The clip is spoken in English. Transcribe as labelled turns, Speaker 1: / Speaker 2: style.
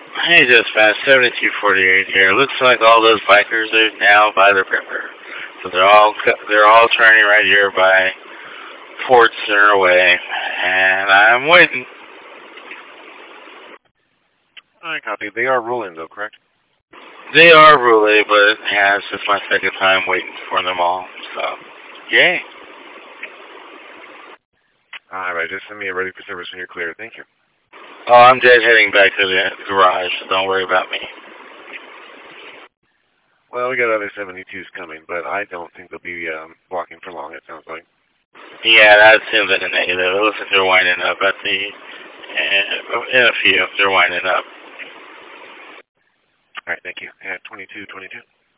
Speaker 1: Hey, Dispatch 7248 here. Looks like all those bikers are now by the river. So they're all turning right here by Fort Center Way, and I'm waiting.
Speaker 2: I copy. They are rolling, though, correct?
Speaker 1: They are really, but yeah, it's just my second time waiting for them all. So, yay.
Speaker 2: All right, just send me a ready for service when you're clear. Thank you.
Speaker 1: Oh, I'm dead heading back to the garage, so don't worry about me.
Speaker 2: Well, we got other 72s coming, but I don't think they'll be walking for long, it sounds like.
Speaker 1: Yeah, that seems like a negative. It looks like they're winding up at the, in a few, they're winding up.
Speaker 2: All right, thank you. 2222.